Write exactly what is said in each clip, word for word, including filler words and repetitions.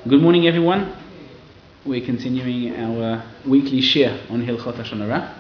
Good morning, everyone. We're continuing our weekly shir on Hilchot Lashon Hara.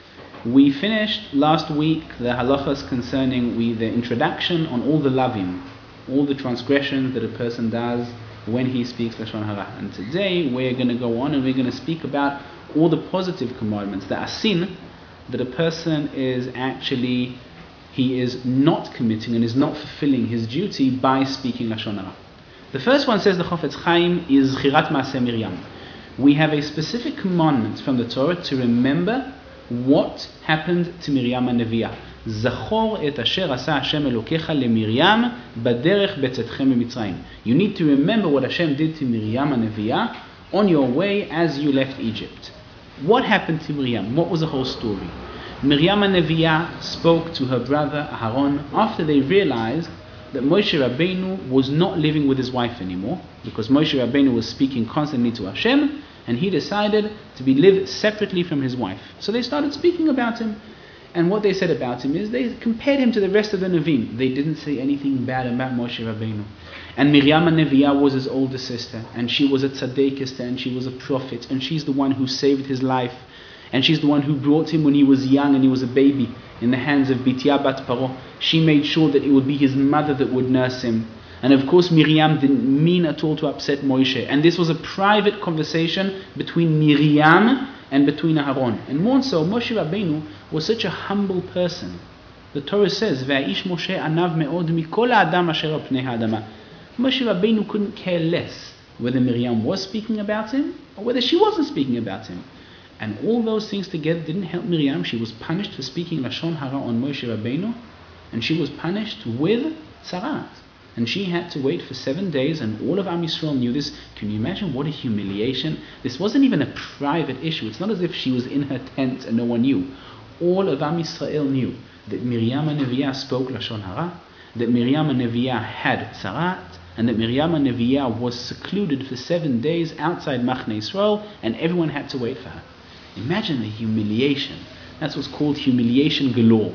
We finished last week the halachas concerning we, the introduction on all the lavim, all the transgressions that a person does when he speaks Lashon Hara. And today we're going to go on and we're going to speak about all the positive commandments, the asin, that a person is actually, he is not committing and is not fulfilling his duty by speaking Lashon Hara. The first one, says the Chofetz Chaim, is Chirat Maaseh Miriam. We have a specific commandment from the Torah to remember what happened to Miriam HaNeviah. Zachor et asher asa Hashem Elokecha leMiriam baderech betzetchem miMitzrayim. You need to remember what Hashem did to Miriam HaNeviah on your way as you left Egypt. What happened to Miriam? What was the whole story? Miriam HaNeviah spoke to her brother Aharon after they realized that Moshe Rabbeinu was not living with his wife anymore, because Moshe Rabbeinu was speaking constantly to Hashem, and he decided to be live separately from his wife. So they started speaking about him, and what they said about him is they compared him to the rest of the Nevi'im. They didn't say anything bad about Moshe Rabbeinu. And Miriam HaNeviah was his older sister, and she was a tzaddikus, and she was a prophet, and she's the one who saved his life, and she's the one who brought him when he was young and he was a baby in the hands of Bitya Bat Paro. She made sure that it would be his mother that would nurse him. And of course Miriam didn't mean at all to upset Moshe. And this was a private conversation between Miriam and between Aharon. And more so, Moshe Rabbeinu was such a humble person. The Torah says, V'aish Moshe anav me'od mikol ha'adam asher al pnei ha'adama. Moshe Rabbeinu couldn't care less whether Miriam was speaking about him or whether she wasn't speaking about him. And all those things together didn't help Miriam. She was punished for speaking Lashon Hara on Moshe Rabbeinu, and she was punished with Tzarat. And she had to wait for seven days, and all of Am Yisrael knew this. Can you imagine what a humiliation? This wasn't even a private issue. It's not as if she was in her tent and no one knew. All of Am Yisrael knew that Miriam HaNeviah spoke Lashon Hara, that Miriam HaNeviah had Tzarat, and that Miriam HaNeviah was secluded for seven days outside Machne Yisrael, and everyone had to wait for her. Imagine the humiliation. That's what's called humiliation galore.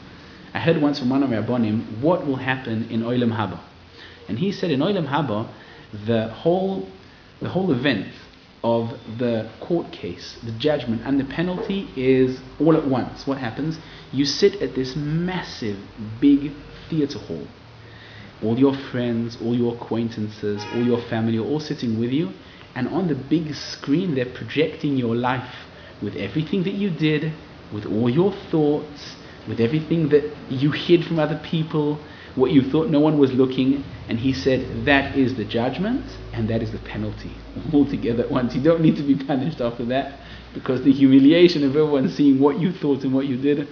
I heard once from one of our Rabbanim what will happen in Olam Haba. And he said in Olam Haba, the whole, the whole event of the court case, the judgment and the penalty is all at once. What happens? You sit at this massive, big theatre hall. All your friends, all your acquaintances, all your family are all sitting with you. And on the big screen, they're projecting your life with everything that you did, with all your thoughts, with everything that you hid from other people, what you thought no one was looking. And he said, that is the judgment and that is the penalty, all together at once. You don't need to be punished after that, because the humiliation of everyone seeing what you thought and what you did,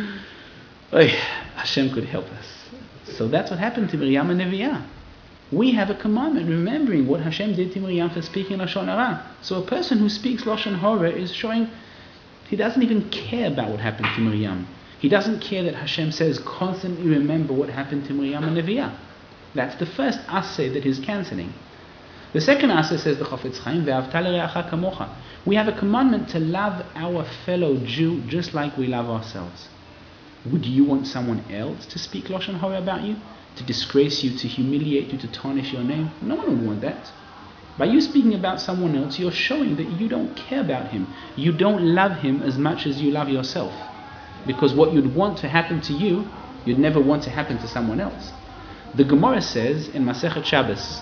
oh, Hashem could help us. So that's what happened to Miriam HaNeviah. We have a commandment remembering what Hashem did to Miriam for speaking Lashon Hara. So a person who speaks Lashon Hara is showing he doesn't even care about what happened to Miriam. He doesn't care that Hashem says constantly remember what happened to Miriam HaNeviah. That's the first aseh that he's cancelling. The second aseh, says the Chofetz Chaim, Ve'avta l'reacha kamocha. We have a commandment to love our fellow Jew just like we love ourselves. Would you want someone else to speak Lashon Hara about you? To disgrace you, to humiliate you, to tarnish your name? No one would want that. By you speaking about someone else, you're showing that you don't care about him. You don't love him as much as you love yourself. Because what you'd want to happen to you, you'd never want to happen to someone else. The Gemara says in Masechet Shabbos,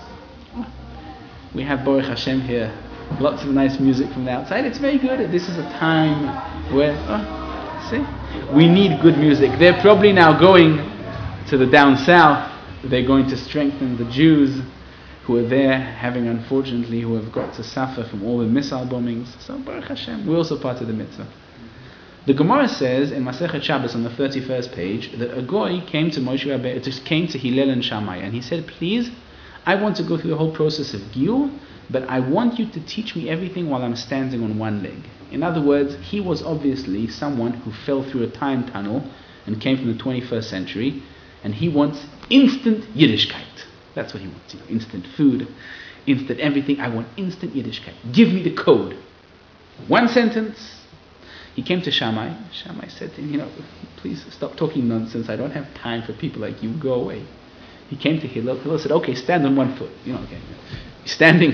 we have Baruch Hashem here, lots of nice music from the outside. It's very good. This is a time where, oh, see, we need good music. They're probably now going to the down south. They're going to strengthen the Jews who are there, having unfortunately, who have got to suffer from all the missile bombings. So Baruch Hashem, we're also part of the mitzvah. The Gemara says in Masechet Shabbos on the thirty-first page that a goy came to Moshe Rabbeinu, just came to Hillel and Shammai, and he said, please, I want to go through the whole process of Giyur, but I want you to teach me everything while I'm standing on one leg. In other words, he was obviously someone who fell through a time tunnel and came from the twenty-first century, and he wants instant Yiddishkeit. That's what he wants, you know, instant food, instant everything. I want instant Yiddishkeit. Give me the code. One sentence. He came to Shammai. Shammai said to him, you know, please stop talking nonsense. I don't have time for people like you. Go away. He came to Hillel. Hillel said, okay, stand on one foot. You know, okay. He's standing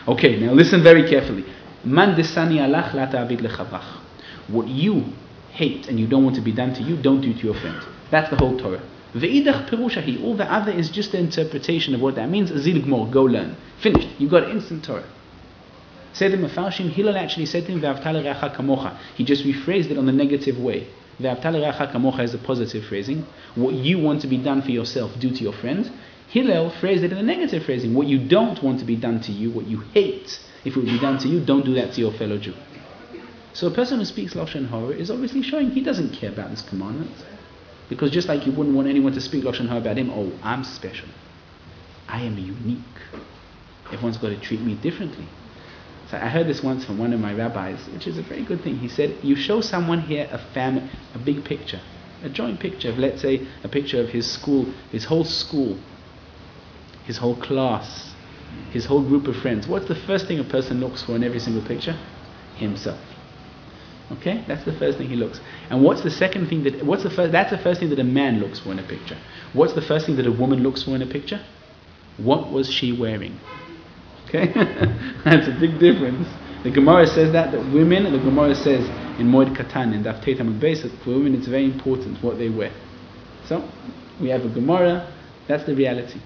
Okay, now listen very carefully. Man desani alach la ta'avid lechavrach. What you hate and you don't want to be done to you, don't do to your friend. That's the whole Torah. Ve'idach perushahi. All the other is just the interpretation of what that means. Zil gmor, go learn. Finished. You got instant Torah. Said the Mefarshim, Hillel actually said to him, Ve'avta l'reacha kamocha. He just rephrased it on the negative way. Ve'avta l'reacha kamocha is the positive phrasing. What you want to be done for yourself, do to your friend. Hillel phrased it in the negative phrasing. What you don't want to be done to you, what you hate, if it would be done to you, don't do that to your fellow Jew. So a person who speaks Lashon Hara is obviously showing he doesn't care about this commandment. Because just like you wouldn't want anyone to speak Lashon Hara about him, oh, I'm special. I am unique. Everyone's got to treat me differently. So I heard this once from one of my rabbis, which is a very good thing. He said, you show someone here a family, a big picture, a joint picture of, let's say, a picture of his school, his whole school, his whole class, his whole group of friends. What's the first thing a person looks for in every single picture? Himself. Okay, that's the first thing he looks. And what's the second thing that? What's the first? That's the first thing that a man looks for in a picture. What's the first thing that a woman looks for in a picture? What was she wearing? Okay, that's a big difference. The Gemara says that that women. The Gemara says in Moed Katan in Daf Teit Amud Beis that for women it's very important what they wear. So we have a Gemara. That's the reality.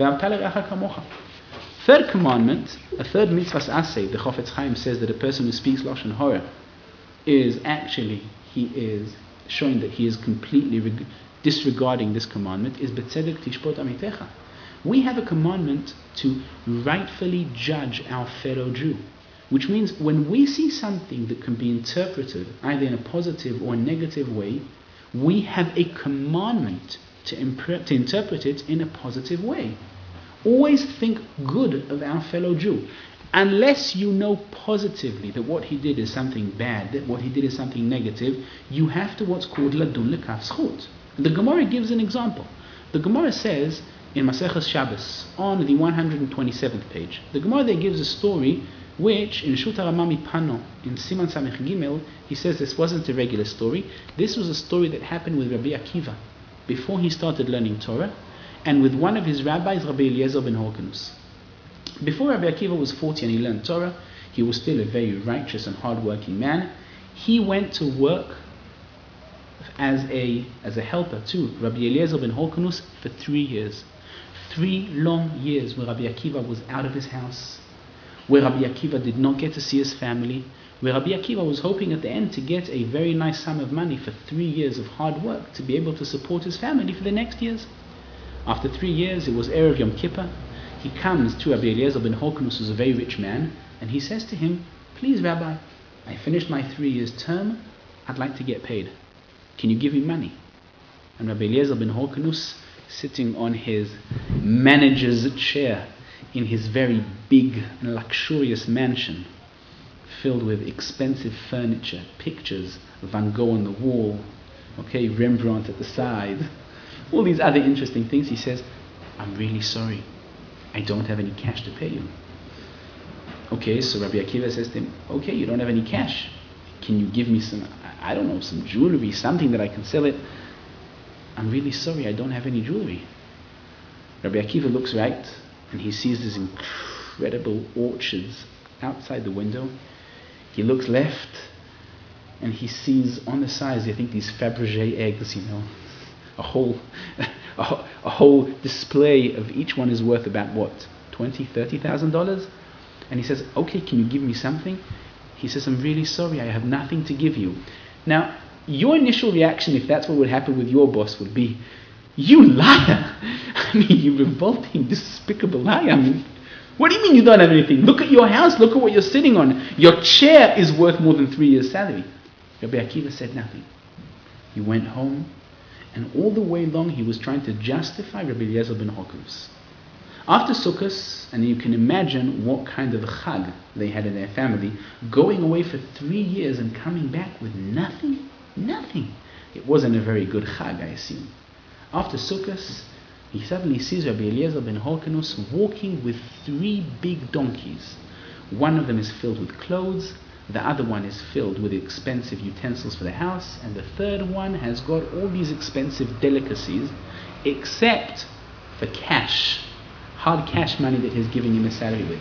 Third commandment, a third mitzvahs aseh. The Chofetz Chaim says that a person who speaks Lashon Hara is actually, he is showing that he is completely reg- disregarding this commandment, is betzedek tishpot amitecha. We have a commandment to rightfully judge our fellow Jew, which means when we see something that can be interpreted either in a positive or a negative way, we have a commandment to, impre- to interpret it in a positive way. Always think good of our fellow Jew. Unless you know positively that what he did is something bad, that what he did is something negative, you have to what's called ladun lekaf zchut. The Gemara gives an example. The Gemara says in Maseches Shabbos on the one hundred twenty-seventh page, the Gemara there gives a story which in Shut HaRama Mipano in Siman Samech Gimel, he says this wasn't a regular story. This was a story that happened with Rabbi Akiva before he started learning Torah, and with one of his rabbis, Rabbi Eliezer ben Horkanus. Before Rabbi Akiva was forty and he learned Torah, he was still a very righteous and hard-working man. He went to work as a as a helper to Rabbi Eliezer ben Horkanus for three years. Three long years where Rabbi Akiva was out of his house, where Rabbi Akiva did not get to see his family, where Rabbi Akiva was hoping at the end to get a very nice sum of money for three years of hard work to be able to support his family for the next years. After three years, it was Erev Yom Kippur. He comes to Rabbi Eliezer ben Horkanus, who's a very rich man, and he says to him, please Rabbi, I finished my three years term, I'd like to get paid. Can you give me money? And Rabbi Eliezer ben Horkanus, sitting on his manager's chair in his very big and luxurious mansion, filled with expensive furniture, pictures, Van Gogh on the wall, okay, Rembrandt at the side, all these other interesting things, he says, I'm really sorry. I don't have any cash to pay you. Okay, so Rabbi Akiva says to him, okay, you don't have any cash. Can you give me some, I don't know, some jewelry, something that I can sell it? I'm really sorry, I don't have any jewelry. Rabbi Akiva looks right, and he sees these incredible orchards outside the window. He looks left, and he sees on the sides, I think these Fabergé eggs, you know, a whole, a, a whole display of each one is worth about what, twenty, thirty thousand dollars? And he says, okay, can you give me something? He says, I'm really sorry, I have nothing to give you. Now, your initial reaction, if that's what would happen with your boss, would be, you liar! I mean, you revolting, despicable liar. I mean, what do you mean you don't have anything? Look at your house, look at what you're sitting on. Your chair is worth more than three years' salary. Rabbi Akiva said nothing. He went home, and all the way long he was trying to justify Rabbi Eliezer ben Horkanus. After Sukkot, and you can imagine what kind of chag they had in their family, going away for three years and coming back with nothing, nothing. It wasn't a very good chag, I assume. After Sukkot, he suddenly sees Rabbi Eliezer ben Horkanus walking with three big donkeys. One of them is filled with clothes, the other one is filled with expensive utensils for the house, and the third one has got all these expensive delicacies, except for cash, hard cash money that he's giving him a salary with.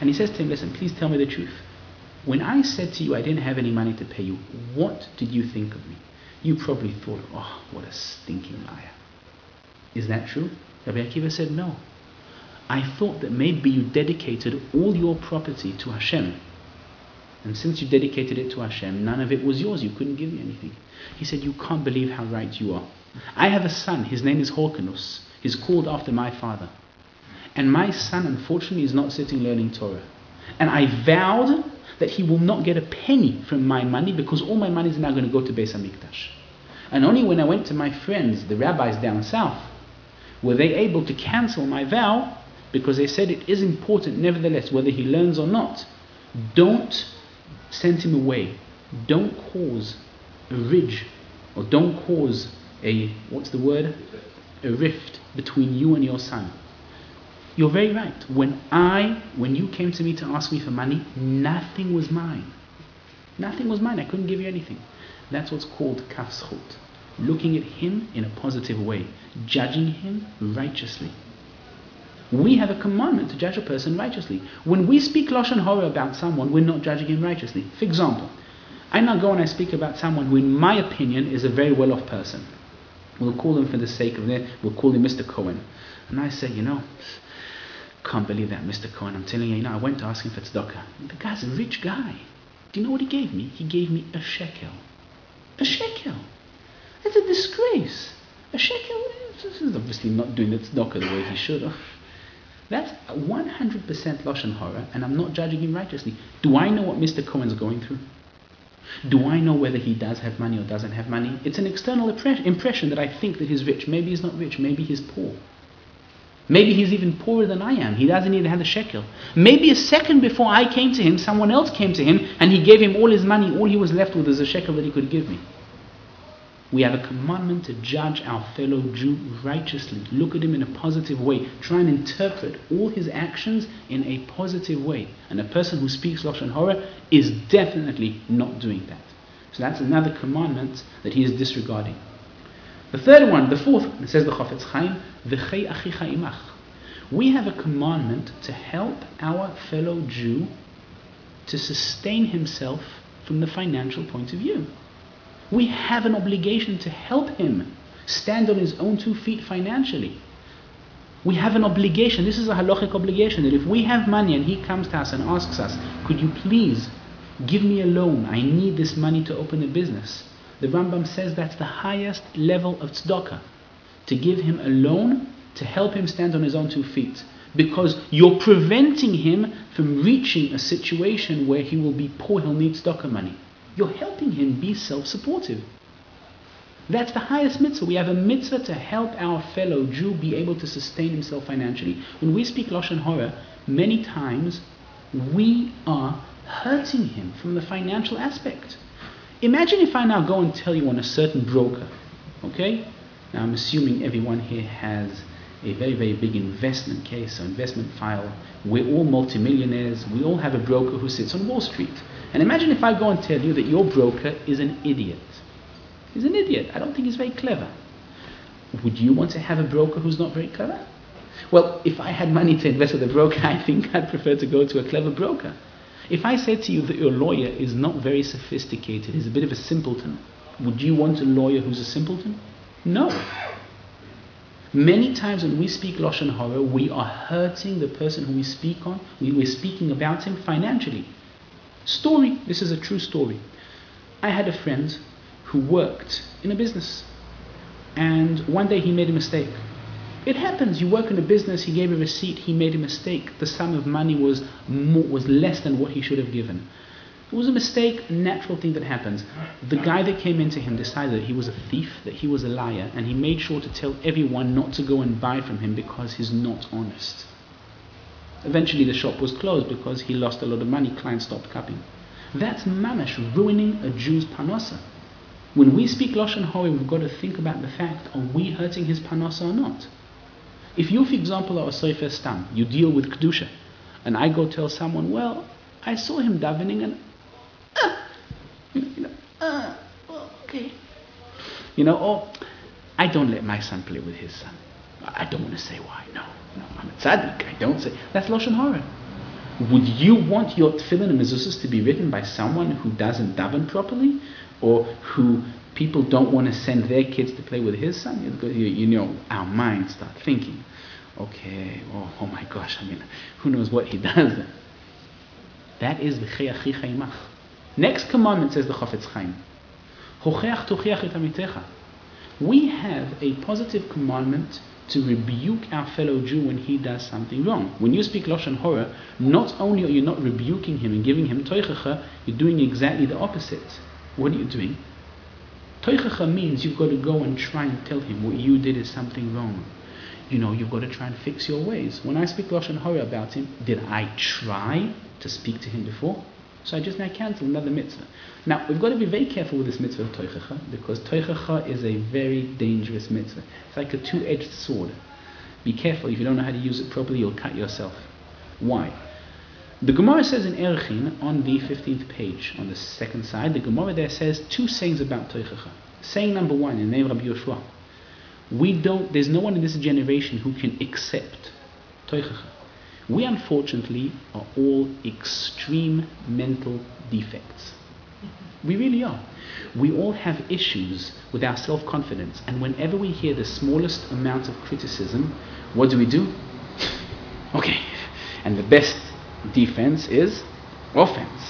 And he says to him, listen, please tell me the truth. When I said to you I didn't have any money to pay you, what did you think of me? You probably thought, oh, what a stinking liar. Is that true? Rabbi Akiva said, no. I thought that maybe you dedicated all your property to Hashem. And since you dedicated it to Hashem, none of it was yours. You couldn't give me anything. He said, you can't believe how right you are. I have a son. His name is Horkanus. He's called after my father. And my son, unfortunately, is not sitting learning Torah. And I vowed that he will not get a penny from my money because all my money is now going to go to Beis HaMikdash. And only when I went to my friends, the rabbis down south, were they able to cancel my vow, because they said it is important nevertheless whether he learns or not. Don't send him away. Don't cause a ridge, or don't cause a, what's the word? A rift between you and your son. You're very right. When I, when you came to me to ask me for money, nothing was mine. Nothing was mine. I couldn't give you anything. That's what's called kaf zchut. Looking at him in a positive way. Judging him righteously. We have a commandment to judge a person righteously. When we speak Lashon Hara about someone, we're not judging him righteously. For example, I now go and I speak about someone who, in my opinion, is a very well-off person. We'll call him for the sake of it, we'll call him Mister Cohen. And I say, you know, can't believe that, Mister Cohen. I'm telling you, you know, I went to ask him for tzedakah. The guy's a rich guy. Do you know what he gave me? He gave me a shekel. A shekel. That's a disgrace. A shekel. This is obviously not doing the tzedakah the way he should have. That's one hundred percent Lashon Hara, and I'm not judging him righteously. Do I know what Mister Cohen's going through? Do I know whether he does have money or doesn't have money? It's an external impression that I think that he's rich. Maybe he's not rich. Maybe he's poor. Maybe he's even poorer than I am. He doesn't even have a shekel. Maybe a second before I came to him, someone else came to him and he gave him all his money. All he was left with is a shekel that he could give me. We have a commandment to judge our fellow Jew righteously. Look at him in a positive way. Try and interpret all his actions in a positive way. And a person who speaks Lashon Hara is definitely not doing that. So that's another commandment that he is disregarding. The third one, the fourth one, it says the Chafetz Chaim, V'chei achicha imach. We have a commandment to help our fellow Jew to sustain himself from the financial point of view. We have an obligation to help him stand on his own two feet financially. We have an obligation. This is a halachic obligation that if we have money and he comes to us and asks us, could you please give me a loan? I need this money to open a business. The Rambam says that's the highest level of tzedakah. To give him a loan to help him stand on his own two feet. Because you're preventing him from reaching a situation where he will be poor, he'll need tzedakah money. You're helping him be self-supportive. That's the highest mitzvah. We have a mitzvah to help our fellow Jew be able to sustain himself financially. When we speak Lashon Hara, many times we are hurting him from the financial aspect. Imagine if I now go and tell you on a certain broker, okay? Now I'm assuming everyone here has a very, very big investment case or investment file. We're all multimillionaires. We all have a broker who sits on Wall Street. And imagine if I go and tell you that your broker is an idiot. He's an idiot. I don't think he's very clever. Would you want to have a broker who's not very clever? Well, if I had money to invest with a broker, I think I'd prefer to go to a clever broker. If I said to you that your lawyer is not very sophisticated, he's a bit of a simpleton, would you want a lawyer who's a simpleton? No. Many times when we speak Lashon Hara, we are hurting the person who we speak on. We, we're speaking about him financially. Story, this is a true story. I had a friend who worked in a business, and one day he made a mistake. It happens, you work in a business, he gave a receipt, he made a mistake. The sum of money was more, was less than what he should have given. It was a mistake, a natural thing that happens. The guy that came into him decided that he was a thief, that he was a liar, and he made sure to tell everyone not to go and buy from him because he's not honest. Eventually the shop was closed because he lost a lot of money, clients stopped coming. That's mamash, ruining a Jew's parnasa. When we speak Lashon Hara, we've got to think about the fact, are we hurting his parnasa or not? If you, for example, are a sofer stam, you deal with kedusha, and I go tell someone, well, I saw him davening and, ah, you know, ah, well, okay. You know, or I don't let my son play with his son. I don't want to say why. No, no, I'm a tzaddik. I don't say. That's Lashon Hara. Would you want your tefillin and mezuzahs to be written by someone who doesn't daven properly, or who people don't want to send their kids to play with his son? You, you know, our minds start thinking, okay, oh, oh my gosh, I mean, who knows what he does then? That is v'chei achicha imach. Next commandment, says the Chafetz Chaim, hocheach tochiach et amitecha. We have a positive commandment to rebuke our fellow Jew when he does something wrong. When you speak Lashon Hora, not only are you not rebuking him and giving him toichacha, you're doing exactly the opposite. What are you doing? Toichacha means you've got to go and try and tell him what you did is something wrong. You know, you've got to try and fix your ways. When I speak Lashon Hora about him, did I try to speak to him before? So I just now cancel another mitzvah. Now, we've got to be very careful with this mitzvah of toichacha, because toichacha is a very dangerous mitzvah. It's like a two-edged sword. Be careful. If you don't know how to use it properly, you'll cut yourself. Why? The Gemara says in Erchin, on the fifteenth page, on the second side, the Gemara there says two sayings about toichacha. Saying number one, in the name of Rabbi Yoshua, we don't, there's no one in this generation who can accept toichacha. We unfortunately are all extreme mental defects. We really are. We all have issues with our self-confidence, and whenever we hear the smallest amount of criticism, what do we do? Okay. And the best defense is offense.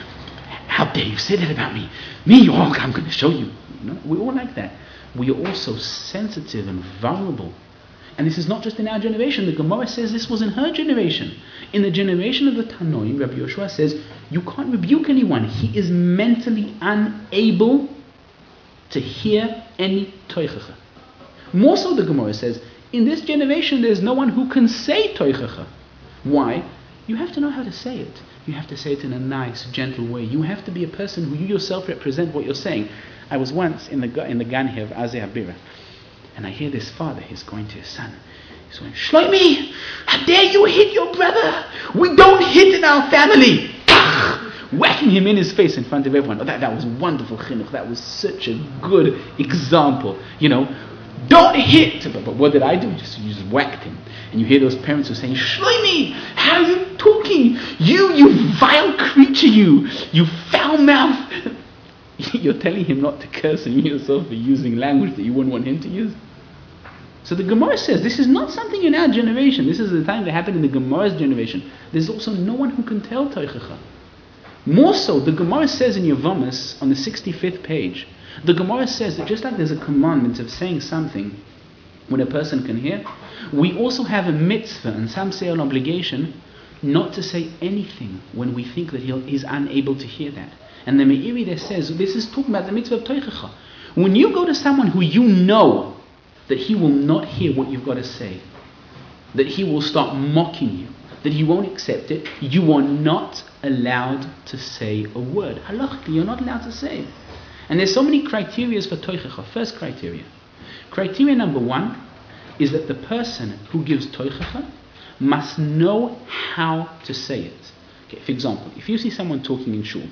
How dare you say that about me? Me, oh, I'm going to show you. You know, we're all like that. We are also sensitive and vulnerable. And this is not just in our generation. The Gemara says this was in her generation. In the generation of the Tanoim, Rabbi Yoshua says, you can't rebuke anyone. He is mentally unable to hear any toichacha. More so, the Gemara says, in this generation there's no one who can say toichacha. Why? You have to know how to say it. You have to say it in a nice, gentle way. You have to be a person who you yourself represent what you're saying. I was once in the in the gan here of Azeh Habira, and I hear this father, he's going to his son. He's going, Shloimi, how dare you hit your brother? We don't hit in our family. Whacking him in his face in front of everyone. Oh, that, that was wonderful chinuch. That was such a good example. You know, don't hit. But, but what did I do? Just, you just whacked him. And you hear those parents who are saying, Shloimi, how are you talking? You, you vile creature, you, you foul mouth. You're telling him not to curse, and you yourself are using language that you wouldn't want him to use. So the Gemara says this is not something in our generation. This is the time that happened in the Gemara's generation. There's also no one who can tell toichacha. More so, the Gemara says in Yevamos on the sixty-fifth page, the Gemara says that just like there's a commandment of saying something when a person can hear, we also have a mitzvah, and some say an obligation, not to say anything when we think that he's unable to hear that. And the Meiri there says, this is talking about the mitzvah of toichacha. When you go to someone who you know that he will not hear what you've got to say, that he will start mocking you, that he won't accept it, you are not allowed to say a word. Halachically, you're not allowed to say it. And there's so many criteria for toichacha. First criteria. Criteria number one is that the person who gives toichacha must know how to say it. Okay, for example, if you see someone talking in shul,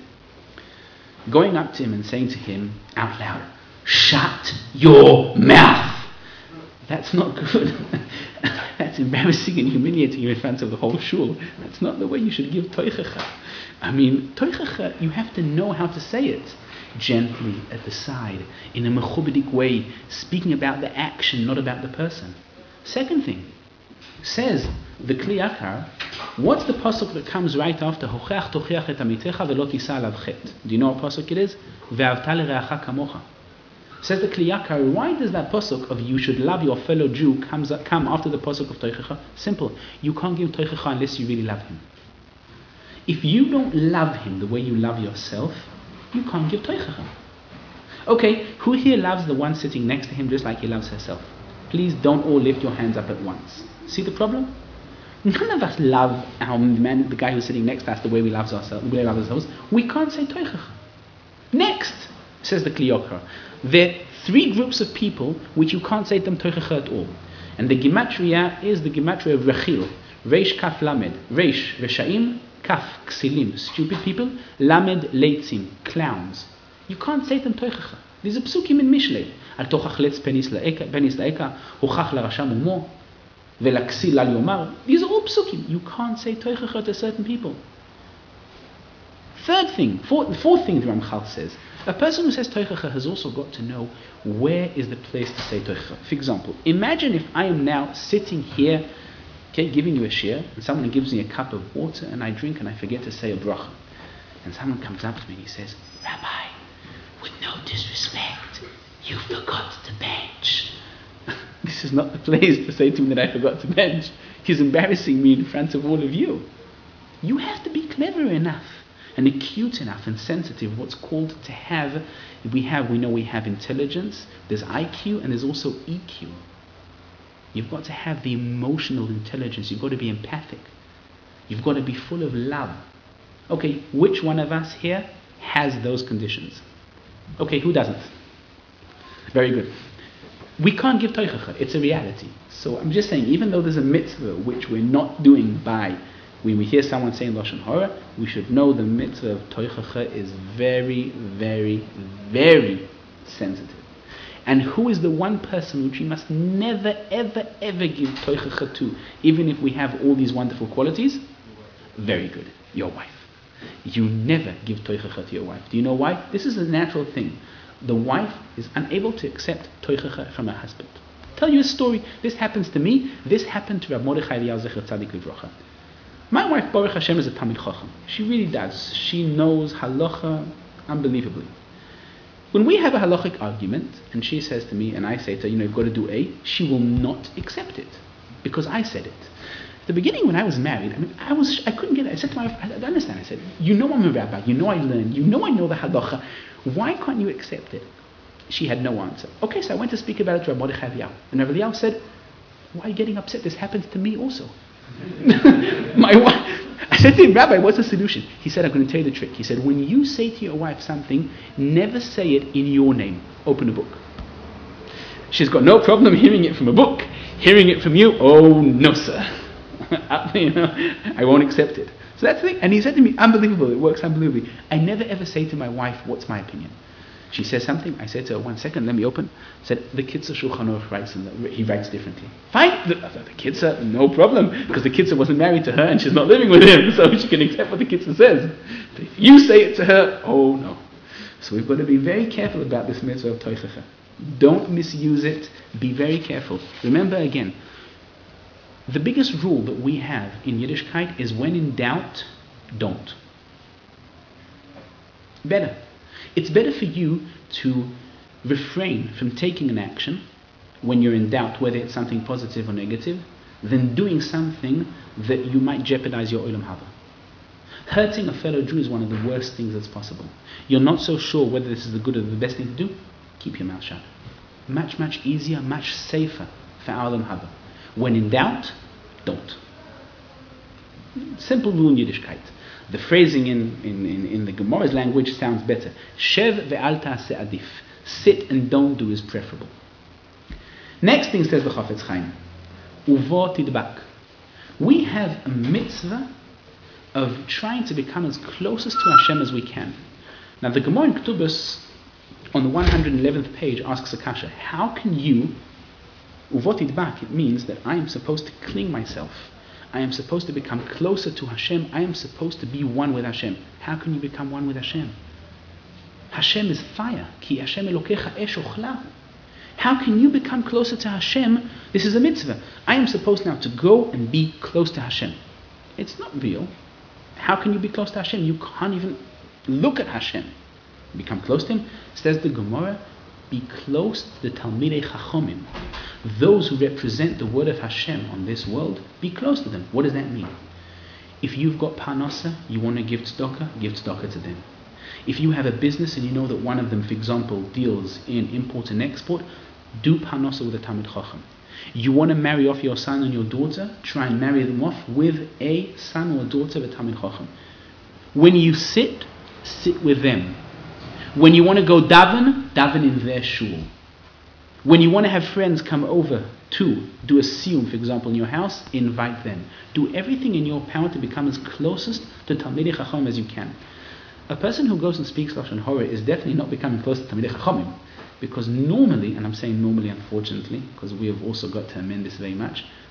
going up to him and saying to him out loud, shut your mouth. That's not good. That's embarrassing and humiliating you in front of the whole shul. That's not the way you should give toichacha. I mean, toichacha, you have to know how to say it. Gently, at the side, in a mechubadik way, speaking about the action, not about the person. Second thing, says the Kli Yakar, what's the pasuk that comes right after Hocheach tochiach et amitecha velo tisa alav chet? Do you know what pasuk it is? Ve'avta l'reacha kamocha. Says the Kli Yakar, why does that pasuk of you should love your fellow Jew comes come after the pasuk of toichacha? Simple. You can't give toichacha unless you really love him. If you don't love him the way you love yourself, you can't give toichacha. Okay, who here loves the one sitting next to him just like he loves herself? Please don't all lift your hands up at once. See the problem? None of us love our man, the guy who's sitting next to us the way we love ourselves. We love ourselves. We can't say toichacha. Next, says the Kli Yakar, there are three groups of people which you can't say them toichacha at all. And the gematria is the gematria of Rechil. Reish kaf lamed. Reish reshaim, kaf ksilim, stupid people. Lamed leitzim, clowns. You can't say them toichacha. There's a psukim in Mishlei. Al tochach letz penis laeka, penis laeka, hochach larasham umo. Velaksil al yomar. These are all psukim. You can't say toichacha to certain people. Third thing, fourth, fourth thing the Ramchal says, a person who says toichacha has also got to know where is the place to say toichacha. For example, imagine if I am now sitting here, okay, giving you a shir, and someone gives me a cup of water and I drink and I forget to say a bracha. And someone comes up to me and he says, Rabbi, with no disrespect, you forgot to bench. This is not the place to say to him that I forgot to bench. He's embarrassing me in front of all of you. You have to be clever enough and acute enough and sensitive, what's called to have, we have, we know we have intelligence, there's I Q and there's also E Q. You've got to have the emotional intelligence, you've got to be empathic. You've got to be full of love. Okay, which one of us here has those conditions? Okay, who doesn't? Very good. We can't give toichacha, it's a reality. So I'm just saying, even though there's a mitzvah which we're not doing by, when we hear someone saying Lashon Hara, we should know the mitzvah of toichacha is very, very, very sensitive. And who is the one person which we must never, ever, ever give toichacha to, even if we have all these wonderful qualities? Very good, your wife. You never give toichacha to your wife. Do you know why? This is a natural thing. The wife is unable to accept toichacha from her husband. I'll tell you a story. This happens to me. This happened to Rav Mordechai Eliyahu Zecher Tzadik Livrocha. My wife, Baruch Hashem, is a Talmid Chacham. She really does. She knows halacha unbelievably. When we have a halachic argument, and she says to me, and I say to her, you know, you've got to do A, she will not accept it, because I said it. At the beginning, when I was married, I mean, I was, I couldn't get it. I said to my wife, I don't understand. I said, you know I'm a rabbi, you know I learned, you know I know the halacha. Why can't you accept it? She had no answer. Okay, so I went to speak about it to Rav Mordechai Eliyahu. And Rav Eliyahu said, why are you getting upset? This happens to me also. My wife, I said to him, Rabbi, what's the solution? He said, I'm going to tell you the trick. He said, when you say to your wife something, never say it in your name. Open a book. She's got no problem hearing it from a book. Hearing it from you, oh no sir. You know, I won't accept it. So that's the thing. And he said to me, unbelievable, it works unbelievably. I never ever say to my wife, what's my opinion? She says something, I said to her, one second, let me open. I said, the Kitzur Shulchan Aruch writes, in the, he writes differently. Fine, the, the Kitzur, no problem, because the Kitzur wasn't married to her and she's not living with him, so she can accept what the Kitzur says. But if you say it to her, oh no. So we've got to be very careful about this mitzvah of toichacha. Don't misuse it, be very careful. Remember again, the biggest rule that we have in Yiddishkeit is when in doubt, don't. Better. It's better for you to refrain from taking an action when you're in doubt whether it's something positive or negative than doing something that you might jeopardize your olam haba. Hurting a fellow Jew is one of the worst things that's possible. You're not so sure whether this is the good or the best thing to do, keep your mouth shut. Much, much easier, much safer for our olam haba. When in doubt, don't. Simple rule in Yiddishkeit. The phrasing in, in, in, in the Gemara's language sounds better. Shev ve'al ta'aseh adif. Sit and don't do is preferable. Next thing says the Chafetz Chaim. Uvo tidbak. We have a mitzvah of trying to become as closest to Hashem as we can. Now the Gemara in Ketubos on the one hundred eleventh page asks a kasha. How can you, uvo tidbak, it means that I am supposed to cling myself. I am supposed to become closer to Hashem. I am supposed to be one with Hashem. How can you become one with Hashem? Hashem is fire. Ki Hashem Elokecha esh ochlahu. How can you become closer to Hashem? This is a mitzvah. I am supposed now to go and be close to Hashem. It's not real. How can you be close to Hashem? You can't even look at Hashem. Become close to Him. Says the Gemara, be close to the Talmidei Chachomim. Those who represent the word of Hashem on this world, be close to them. What does that mean? If you've got parnasa, you want to give tzedakah, give tzedakah to them. If you have a business and you know that one of them, for example, deals in import and export, do parnasa with a Talmid Chacham. You want to marry off your son and your daughter, try and marry them off with a son or a daughter of a Talmid Chacham. When you sit, sit with them. When you want to go daven, daven in their shul. When you want to have friends come over to do a siyum, for example, in your house, invite them. Do everything in your power to become as closest to Talmidei Chacham as you can. A person who goes and speaks Lashon Hara is definitely not becoming close to Talmidei Chachamim, because normally, and I'm saying normally unfortunately, because we have also got to amend this very much,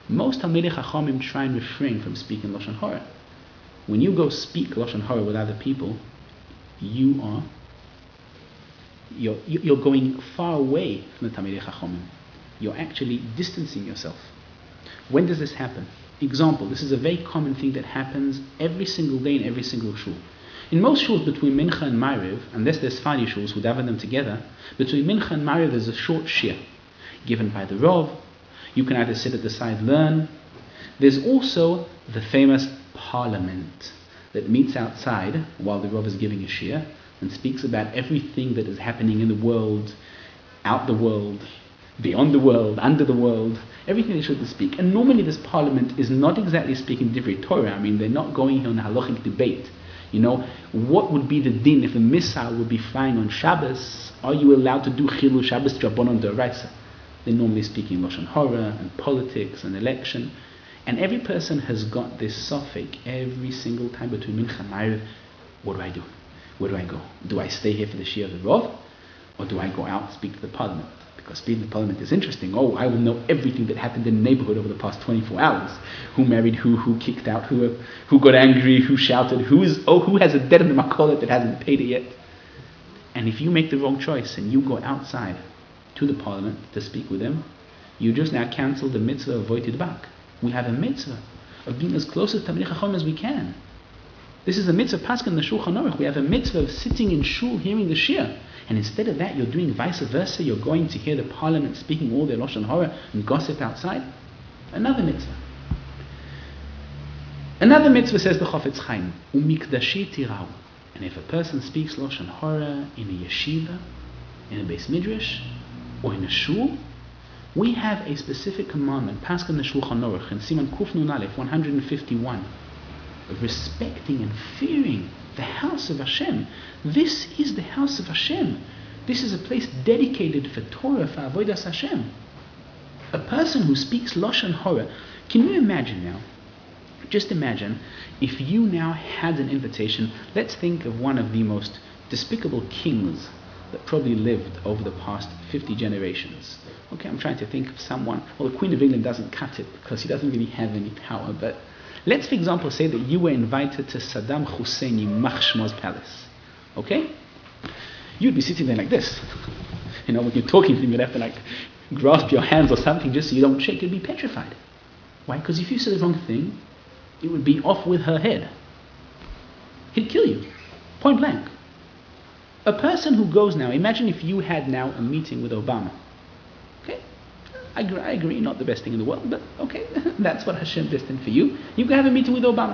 Most Talmidei Chachamim try and refrain from speaking Lashon Hara. When you go speak Lashon Hara with other people, you are you're, you're going far away from the Talmidei Chachamim. You're actually distancing yourself. When does this happen? Example, this is a very common thing that happens every single day in every single shul. In most shuls between Mincha and Ma'ariv, unless there's Sfadi shuls who daven them together, between Mincha and Ma'ariv there's a short shir given by the Rav. You can either sit at the side, learn. There's also the famous parliament that meets outside while the Rav is giving a shir and speaks about everything that is happening in the world, out the world, beyond the world, under the world, everything they should speak. And normally this parliament is not exactly speaking Divrei Torah. I mean, they're not going here on a halachic debate. You know, what would be the din if a missile would be flying on Shabbos? Are you allowed to do Chilul Shabbos Rabbanon D'Oraisa? They're normally speaking Lashon Hara and politics and election. And every person has got this sofek every single time between Mincha and Ma'ariv. What do I do? Where do I go? Do I stay here for the Shir of the Rav? Or do I go out and speak to the parliament? Because speaking to the parliament is interesting. Oh, I will know everything that happened in the neighborhood over the past twenty-four hours. Who married who, who kicked out who, who got angry, who shouted, who is oh who has a debt in the makolet that hasn't paid it yet. And if you make the wrong choice and you go outside to the parliament to speak with them, you just now cancel the mitzvah of Voitid Bak. We have a mitzvah of being as close to Talmidei Chacham as we can. This is a mitzvah paskin in the Shulchan Aruch. We have a mitzvah of sitting in shul hearing the shir. And instead of that, you're doing vice versa. You're going to hear the parliament speaking all their Lashon Hara and gossip outside. Another mitzvah. Another mitzvah, says the Chafetz Chaim, Umikdashi tirau. And if a person speaks Lashon Hara in a yeshiva, in a Beis Midrash, or in a shul, we have a specific commandment, paskin in the Shulchan Aruch, in Siman Kuf Nun Aleph one fifty-one, of respecting and fearing the house of Hashem. This is the house of Hashem. This is a place dedicated for Torah, for Avodas Hashem. A person who speaks Lashon Hara, can you imagine now? Just imagine if you now had an invitation. Let's think of one of the most despicable kings that probably lived over the past fifty generations. Okay, I'm trying to think of someone. Well, the Queen of England doesn't cut it because he doesn't really have any power, but let's, for example, say that you were invited to Saddam Hussein Yimach Shmo's palace. Okay? You'd be sitting there like this. You know, when you're talking to him, you'd have to like grasp your hands or something just so you don't shake. You'd be petrified. Why? Because if you said the wrong thing, it would be off with her head. He'd kill you. Point blank. A person who goes now, imagine if you had now a meeting with Obama. Okay? I agree, I agree, not the best thing in the world, but okay, that's what Hashem destined for you. You can have a meeting with Obama.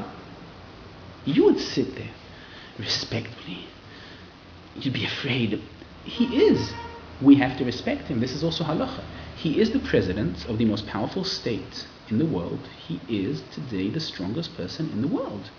You would sit there respectfully. You'd be afraid. He is. We have to respect him. This is also halacha. He is the president of the most powerful state in the world. He is today the strongest person in the world.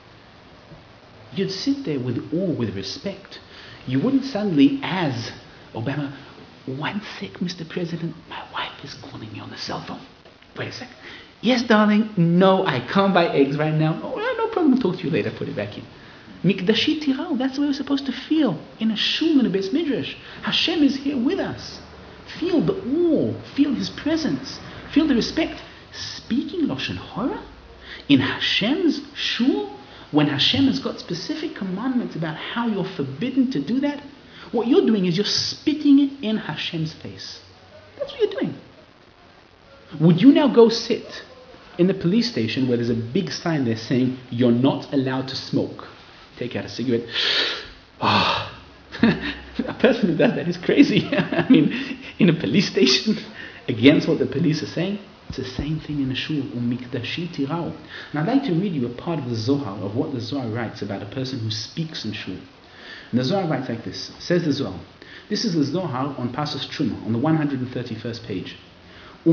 You'd sit there with awe, with respect. You wouldn't suddenly, as Obama, one sec, Mister President, my wife is calling me on the cell phone. Wait a sec. Yes, darling. No, I can't buy eggs right now. Oh, no problem. I'll talk to you later. Put it back in. Mikdashi tirau. That's the way we're supposed to feel in a shul, in a Beis Midrash. Hashem is here with us. Feel the awe. Feel His presence. Feel the respect. Speaking Lashon Hara in Hashem's shul, when Hashem has got specific commandments about how you're forbidden to do that, what you're doing is you're spitting in Hashem's face. That's what you're doing. Would you now go sit in the police station where there's a big sign there saying you're not allowed to smoke? Take out a cigarette. Oh. A person who does that is crazy. I mean, in a police station, against what the police are saying, it's the same thing in a shul. Umikdashi tirau. And I'd like to read you a part of the Zohar, of what the Zohar writes about a person who speaks in shul. And the Zohar writes like this. Says the Zohar. This is the Zohar on Pasos Truma, on the one hundred thirty-first page. He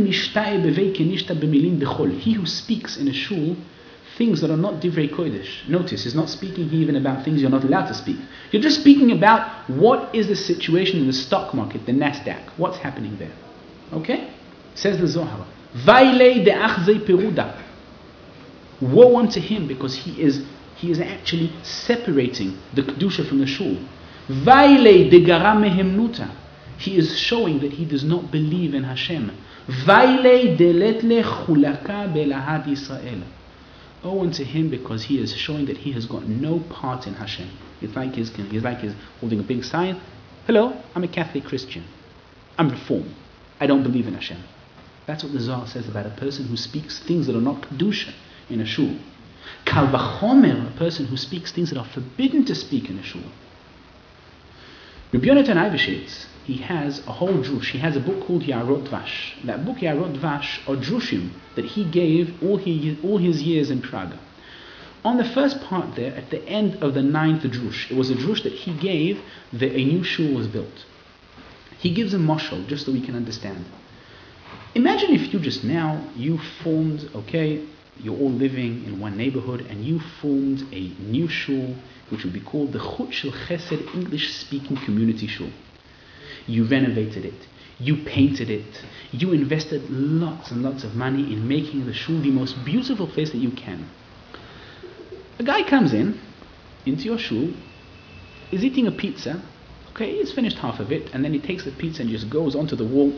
who speaks in a shul things that are not divrei kodesh. Notice, he's not speaking even about things you're not allowed to speak. You're just speaking about what is the situation in the stock market, the Nasdaq. What's happening there? Okay? Says the Zohar. Vaile de achzei peruda. Woe unto him because he is he is actually separating the kedusha from the shul. Vaile de gara mehemnuta. He is showing that he does not believe in Hashem. Vayle deletle chulaka belahad Yisrael. Oh, unto him, because he is showing that he has got no part in Hashem. It's like he's, he's like he's holding a big sign. Hello, I'm a Catholic Christian. I'm Reformed. I don't believe in Hashem. That's what the Zohar says about a person who speaks things that are not Kedusha in a shul. Kal v'chomer, a person who speaks things that are forbidden to speak in a shul. Rabbi Yonatan Eibeshitz, he has a whole drush. He has a book called Yarot Dvash. That book, Yarot Dvash, are drushim that he gave all his, all his years in Prague. On the first part there, at the end of the ninth drush, it was a drush that he gave that a new shul was built. He gives a mashal, just so we can understand. Imagine if you just now, you formed, okay, you're all living in one neighborhood, and you formed a new shul, which would be called the Chut Shel Chesed English-speaking community shul. You renovated it, you painted it, you invested lots and lots of money in making the shul the most beautiful place that you can. A guy comes in, into your shul, is eating a pizza, okay, he's finished half of it, and then he takes the pizza and just goes onto the wall,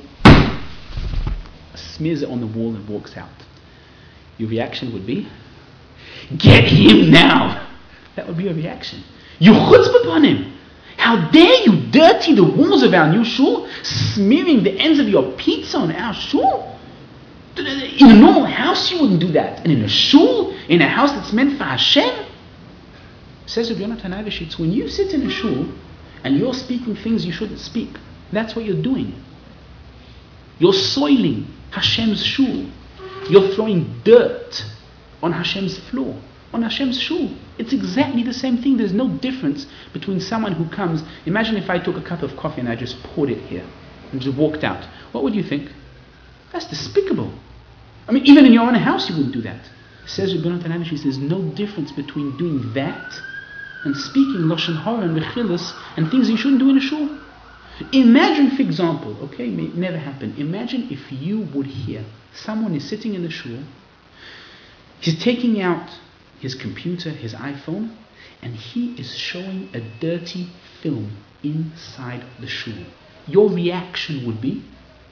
smears it on the wall and walks out. Your reaction would be, get him now! That would be your reaction. You chutzpah upon him! How dare you dirty the walls of our new shul, smearing the ends of your pizza on our shul? In a normal house you wouldn't do that. And in a shul, in a house that's meant for Hashem? Says Rabbi Yonatan Eibeshitz, when you sit in a shul and you're speaking things you shouldn't speak, that's what you're doing. You're soiling Hashem's shul. You're throwing dirt on Hashem's floor, on Hashem's shul. It's exactly the same thing. There's no difference between someone who comes. Imagine if I took a cup of coffee and I just poured it here and just walked out. What would you think? That's despicable. I mean, even in your own house you wouldn't do that. Says Rabbi Yonatan Eibeshitz, there's no difference between doing that and speaking Lashon Hara and Rechilas and things you shouldn't do in a shul. Imagine, for example, okay, may never happen. Imagine if you would hear someone is sitting in the shul, he's taking out his computer, his iPhone, and he is showing a dirty film inside the shul. Your reaction would be,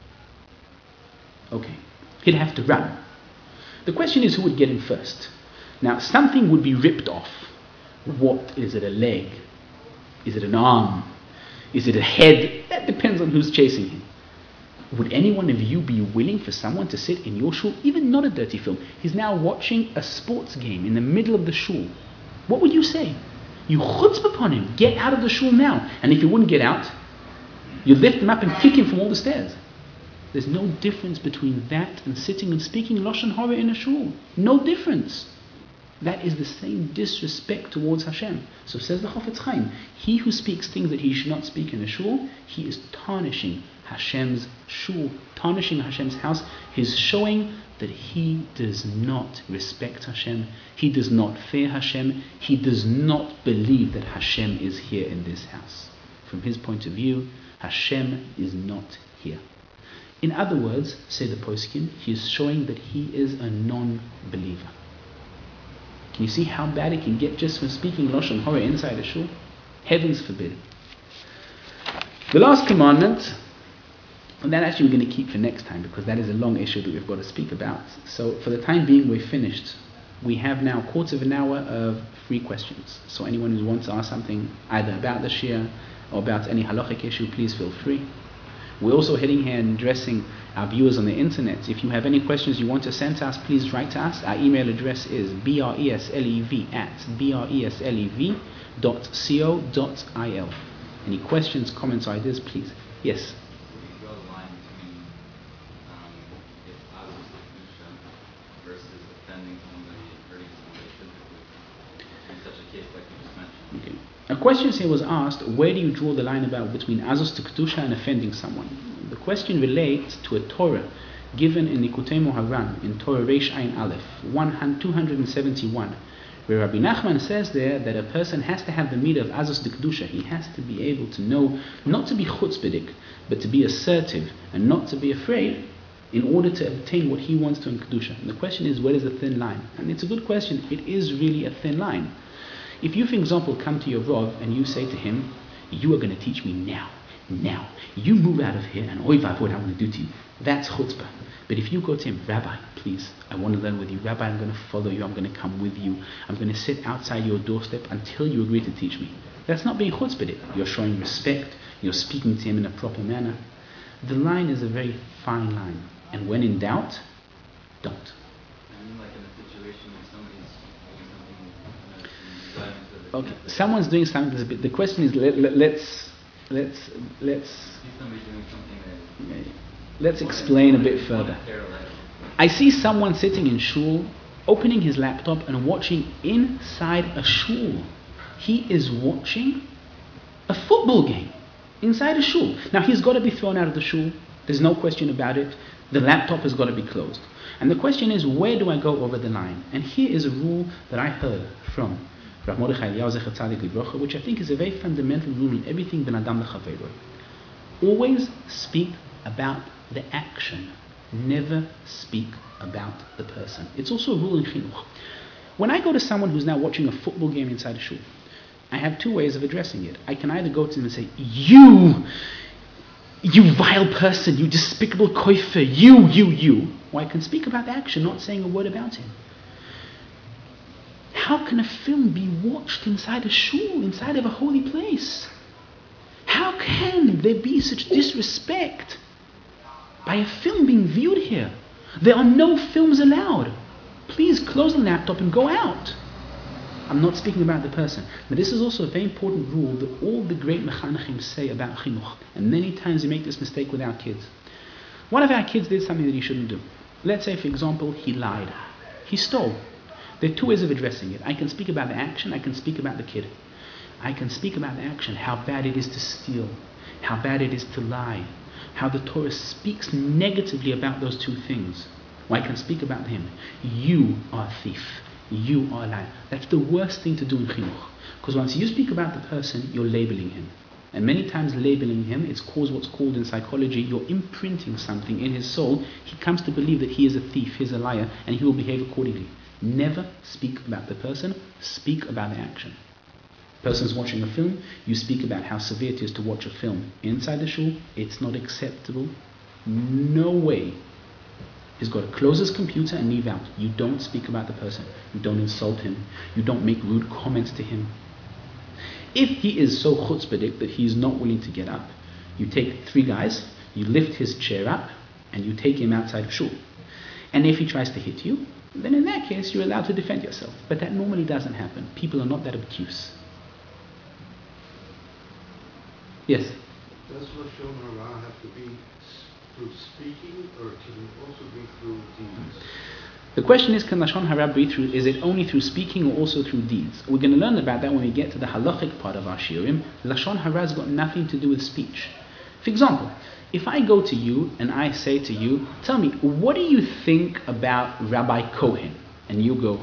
okay, he'd have to run. The question is who would get him first. Now, something would be ripped off. What is it? A leg? Is it an arm? Is it a head? That depends on who's chasing him. Would any one of you be willing for someone to sit in your shul, even not a dirty film? He's now watching a sports game in the middle of the shul. What would you say? You chutzpah upon him. Get out of the shul now. And if he wouldn't get out, you lift him up and kick him from all the stairs. There's no difference between that and sitting and speaking Lashon Hara in a shul. No difference. That is the same disrespect towards Hashem. So says the Chafetz Chaim, he who speaks things that he should not speak in a shul, he is tarnishing Hashem's shul, tarnishing Hashem's house. He's showing that he does not respect Hashem, he does not fear Hashem, he does not believe that Hashem is here in this house. From his point of view, Hashem is not here. In other words, say the poskim, he is showing that he is a non-believer. Can you see how bad it can get just from speaking Lashon Hara inside a shul? Heavens forbid. The last commandment, and that actually we're going to keep for next time because that is a long issue that we've got to speak about. So for the time being, we're finished. We have now a quarter of an hour of free questions. So anyone who wants to ask something either about the Shia or about any halachic issue, please feel free. We're also heading here and addressing our viewers on the internet. If you have any questions you want to send to us, please write to us. Our email address is breslev at breslev dot co dot il. Any questions, comments, or ideas, please. Yes? A question here was asked, where do you draw the line about between Azos to Kedusha and offending someone? The question relates to a Torah given in Likutei Moharan in Torah Reish Ayin Aleph, two hundred seventy-one, where Rabbi Nachman says there that a person has to have the midah of Azos to Kedusha. He has to be able to know, not to be chutzpahdik, but to be assertive and not to be afraid in order to obtain what he wants to in Kedusha. And the question is, where is the thin line? And it's a good question. It is really a thin line. If you, for example, come to your Rav and you say to him, you are going to teach me now. now, you move out of here and oy vavod, what I want to do to you. That's chutzpah. But if you go to him, Rabbi, please, I want to learn with you. Rabbi, I'm going to follow you. I'm going to come with you. I'm going to sit outside your doorstep until you agree to teach me. That's not being chutzpah. You're showing respect. You're speaking to him in a proper manner. The line is a very fine line. And when in doubt, don't. I mean, like in a situation where somebody's doing something, you know, Okay, someone's doing something that's a bit. The question is, let, let, let's let's let's somebody doing something that let's explain a bit further. I see someone sitting in shul, opening his laptop and watching inside a shul. He is watching a football game inside a shul. Now he's got to be thrown out of the shul. There's no question about it. The laptop has got to be closed. And the question is, where do I go over the line? And here is a rule that I heard from Rav Mordechai Eliyahu Zecher Tzadik Livrocha, which I think is a very fundamental rule in everything ben adam lechaveiro. Always speak about the action. Never speak about the person. It's also a rule in chinuch. When I go to someone who's now watching a football game inside a shul, I have two ways of addressing it. I can either go to them and say, you, you vile person, you despicable koifer, you, you, you. Or I can speak about the action, not saying a word about him. How can a film be watched inside a shul, inside of a holy place? How can there be such disrespect by a film being viewed here? There are no films allowed. Please close the laptop and go out. I'm not speaking about the person. But this is also a very important rule that all the great mechanechim say about chinuch. And many times we make this mistake with our kids. One of our kids did something that he shouldn't do. Let's say, for example, he lied. He stole. There are two ways of addressing it. I can speak about the action, I can speak about the kid. I can speak about the action, how bad it is to steal, how bad it is to lie, how the Torah speaks negatively about those two things. Or I can speak about him. You are a thief. You are a liar. That's the worst thing to do in chinuch. Because once you speak about the person, you're labeling him. And many times labeling him, it's caused what's called in psychology, you're imprinting something in his soul. He comes to believe that he is a thief, he's a liar, and he will behave accordingly. Never speak about the person, speak about the action. Person's watching a film, you speak about how severe it is to watch a film inside the shul. It's not acceptable. No way. He's got to close his computer and leave out. You don't speak about the person. You don't insult him. You don't make rude comments to him. If he is so chutzpahdik that he is not willing to get up, you take three guys, you lift his chair up, and you take him outside of shul. And if he tries to hit you, then in that case you're allowed to defend yourself. But that normally doesn't happen. People are not that obtuse. Yes? Does Lashon Hara have to be through speaking, or can it also be through deeds? The question is, can Lashon Hara be through, is it only through speaking or also through deeds? We're going to learn about that when we get to the halachic part of our shiurim. Lashon Hara has got nothing to do with speech. For example, if I go to you and I say to you, tell me, what do you think about Rabbi Cohen? And you go,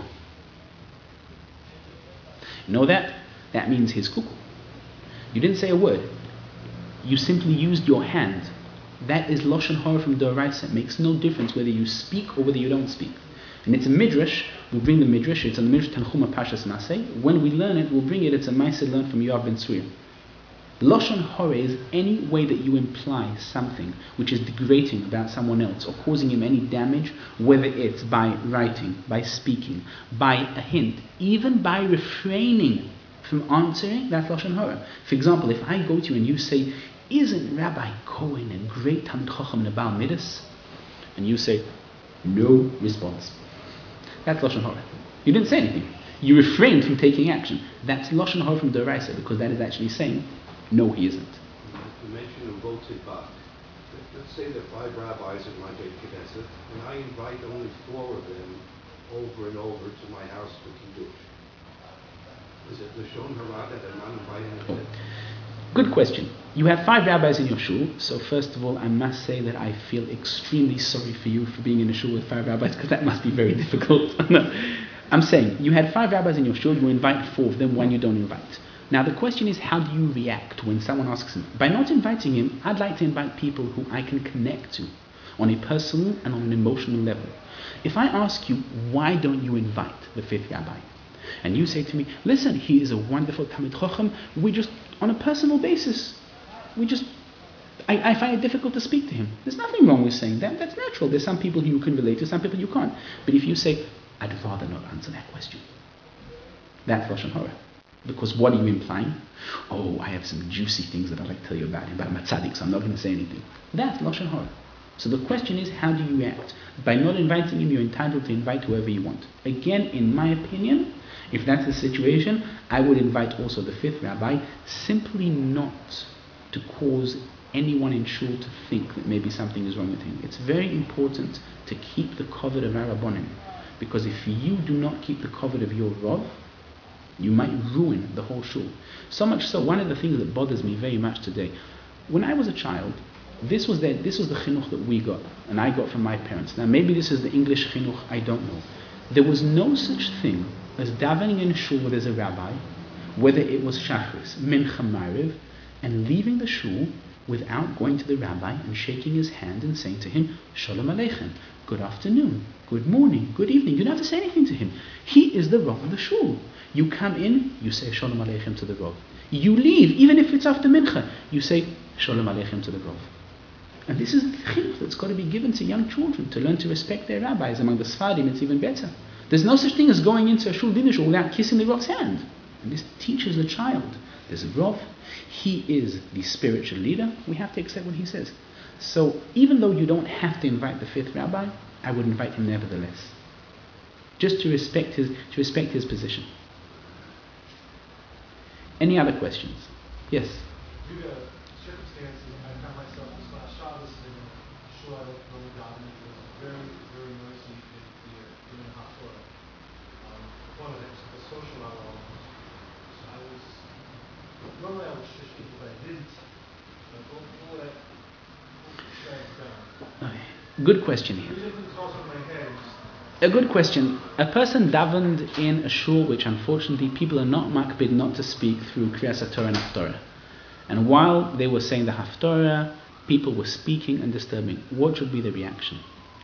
you know that? That means he's cuckoo. You didn't say a word. You simply used your hand. That is Lashon Hara from Doraisa. It makes no difference whether you speak or whether you don't speak. And it's a midrash. We bring the midrash. It's a midrash Tanchuma Pashas Maseh. When we learn it, we'll bring it. It's a Maaseh learned from Yoav ben Tzruya. Lashon Hara is any way that you imply something which is degrading about someone else or causing him any damage, whether it's by writing, by speaking, by a hint, even by refraining from answering. That's Lashon Hara. For example, if I go to you and you say, isn't Rabbi Cohen a great Talmid Chacham and a Baal Midas? And you say, no response. That's Lashon Hara. You didn't say anything. You refrained from taking action. That's Lashon Hara from Doraisa, because that is actually saying, no, he isn't. You mentioned in Botzibak. Let's say there are five rabbis in my Beit Knesset, and I invite only four of them over and over to my house for Kiddush. Is it Lashon Hara that I'm not inviting them? Oh. Good question. You have five rabbis in your shul, so first of all, I must say that I feel extremely sorry for you for being in a shul with five rabbis, because that must be very difficult. No. I'm saying, you had five rabbis in your shul, you invite four of them, one you don't invite. Now the question is, how do you react when someone asks him? By not inviting him, I'd like to invite people who I can connect to on a personal and on an emotional level. If I ask you, why don't you invite the fifth rabbi? And you say to me, listen, he is a wonderful Talmid Chacham, we just, on a personal basis, we just I, I find it difficult to speak to him. There's nothing wrong with saying that. That's natural. There's some people you can relate to, some people you can't. But if you say, I'd rather not answer that question, that's Lashon Hara. Because what are you implying? Oh, I have some juicy things that I'd like to tell you about him, but I'm a tzaddik, so I'm not going to say anything. That's Lashon Hara. So the question is, how do you react? By not inviting him, you're entitled to invite whoever you want. Again, in my opinion, if that's the situation, I would invite also the fifth rabbi, simply not to cause anyone in shul to think that maybe something is wrong with him. It's very important to keep the kavod of our rabbanim, because if you do not keep the kavod of your rav, you might ruin the whole shul. So much so, one of the things that bothers me very much today, when I was a child, this was the, this was the chinuch that we got, and I got from my parents. Now maybe this is the English chinuch, I don't know. There was no such thing as davening in shul where there's a rabbi, whether it was shachris, mincha, mariv, and leaving the shul without going to the rabbi and shaking his hand and saying to him, Shalom Aleichem, good afternoon, good morning, good evening. You don't have to say anything to him. He is the rav of the shul. You come in, you say Shalom Aleichem to the rav. You leave, even if it's after mincha, you say Shalom Aleichem to the rav. And this is the chinuch that's got to be given to young children, to learn to respect their rabbis. Among the Sfadim, it's even better. There's no such thing as going into a shul dinner shul without kissing the rav's hand. And this teaches the child. There's a rav. He is the spiritual leader. We have to accept what he says. So even though you don't have to invite the fifth rabbi, I would invite him nevertheless, just to respect his to respect his position. Any other questions? Yes. Due to circumstances, I found myself this last Shabbos in a shul I don't really daven. It was very, very noisy here during the Haftorah. Um, one of it was the social hour almost. So I was normally I would shush people, but I didn't. But what what I what should I have done? Okay. Good question here. The reason it's also in my head is A good question. A person davened in a shul which unfortunately people are not makbid not to speak through Kriyas HaTorah and Haftorah. And while they were saying the Haftorah, people were speaking and disturbing. What should be the reaction?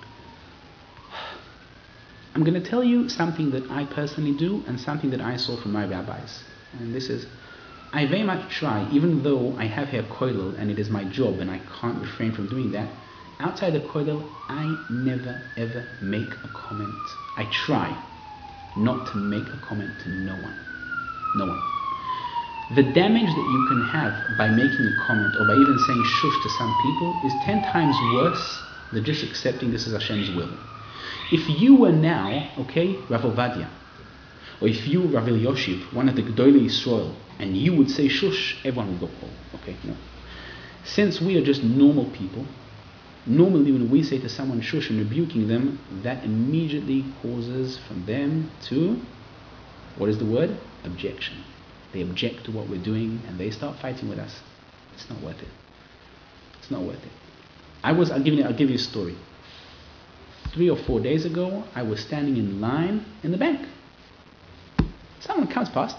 I'm going to tell you something that I personally do and something that I saw from my rabbis. And this is, I very much try, even though I have here koilel and it is my job and I can't refrain from doing that, outside the koilel, I never ever make a comment. I try not to make a comment to no one. No one. The damage that you can have by making a comment or by even saying shush to some people is ten times worse than just accepting this as Hashem's will. If you were now, okay, Rav Ovadia, or if you were Rav Elioshiv, one of the Gedolei Yisrael, and you would say shush, everyone would go, oh, okay, no. Since we are just normal people, normally when we say to someone shush and rebuking them, that immediately causes from them to, what is the word? Objection. They object to what we're doing and they start fighting with us. It's not worth it. It's not worth it. I was, I'll give you, I'll give you a story. Three or four days ago, I was standing in line in the bank. Someone comes past,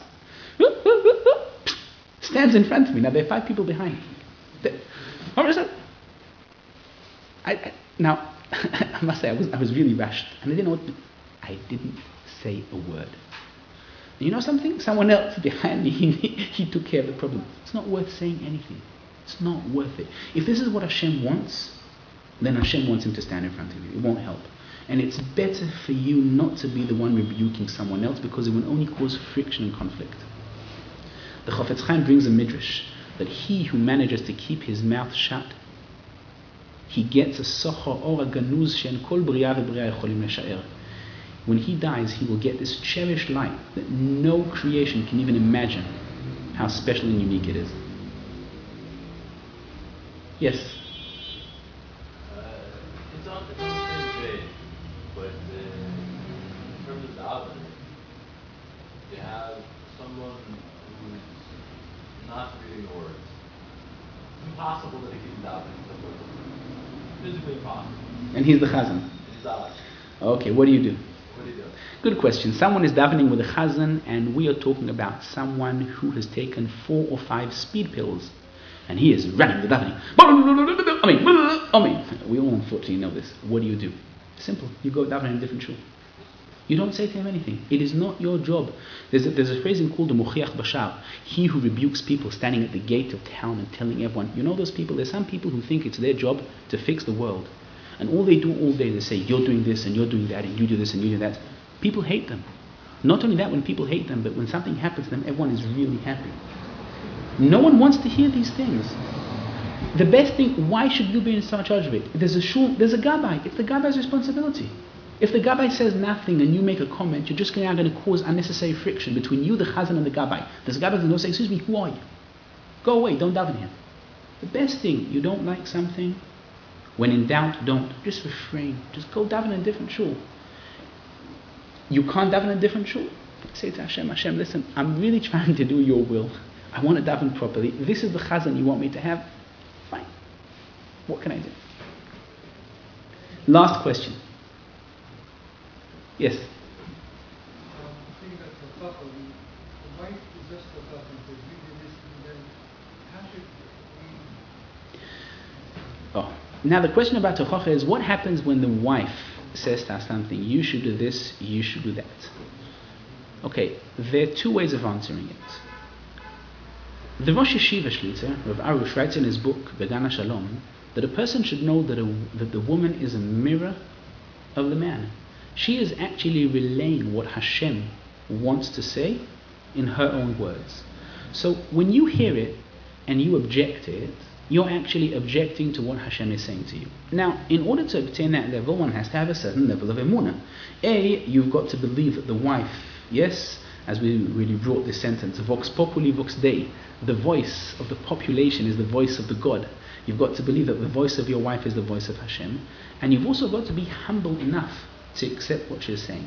stands in front of me. Now there are five people behind me. I, I, now, I must say, I was I was really rushed, and I didn't know what to do. I didn't say a word. And you know something? Someone else behind me, he, he took care of the problem. It's not worth saying anything. It's not worth it. If this is what Hashem wants, then Hashem wants him to stand in front of you. It won't help. And it's better for you not to be the one rebuking someone else, because it will only cause friction and conflict. The Chafetz Chaim brings a midrash that he who manages to keep his mouth shut, he gets a sochor or a ganuz she'en kol bria v'bria yocholim lesha'er. When he dies, he will get this cherished light that no creation can even imagine how special and unique it is. Yes? Uh, it's on the same page, but uh, in terms of davening, you have someone who's not reading the words. It's impossible that he can daven. Physically impossible. And he's the chazan. He's out. Okay, what do you do? What do you do? Good question. Someone is davening with a chazan, and we are talking about someone who has taken four or five speed pills, and he is running the davening. I mean, I mean, we all unfortunately know this. What do you do? Simple. You go daven in a different shul. You don't say to him anything. It is not your job. There's a, there's a phrase called the Mukhiyach Bashar, he who rebukes people standing at the gate of town and telling everyone. You know those people? There's some people who think it's their job to fix the world. And all they do all day, they say, you're doing this and you're doing that and you do this and you do that. People hate them. Not only that, when people hate them, but when something happens to them, everyone is really happy. No one wants to hear these things. The best thing, why should you be in charge of it? There's a shul, there's a gabbai. It's the gabbai's responsibility. If the gabbai says nothing and you make a comment, you're just going to cause unnecessary friction between you, the chazan, and the gabbai. The gabbai does not say, excuse me, who are you? Go away, don't daven here. The best thing, you don't like something, when in doubt, don't. Just refrain. Just go daven in a different shul. You can't daven in a different shul? Say to Hashem, Hashem, listen, I'm really trying to do your will. I want to daven properly. This is the chazan you want me to have. Fine. What can I do? Last question. Yes? Um, I think that the couple, the wife is just the couple, because we did this, and then how should we... Oh. Now the question about tochacha is, what happens when the wife says to us something, you should do this, you should do that? Okay, there are two ways of answering it. The Rosh Yeshiva Shlita, Rav Arush, writes in his book, Began HaShalom, that a person should know that, a, that the woman is a mirror of the man. She is actually relaying what Hashem wants to say in her own words. So when you hear it and you object to it, you're actually objecting to what Hashem is saying to you. Now, in order to obtain that level, one has to have a certain level of emunah. A, you've got to believe that the wife, yes, as we really brought this sentence, vox populi vox Dei, the voice of the population is the voice of the God. You've got to believe that the voice of your wife is the voice of Hashem. And you've also got to be humble enough to accept what she's saying.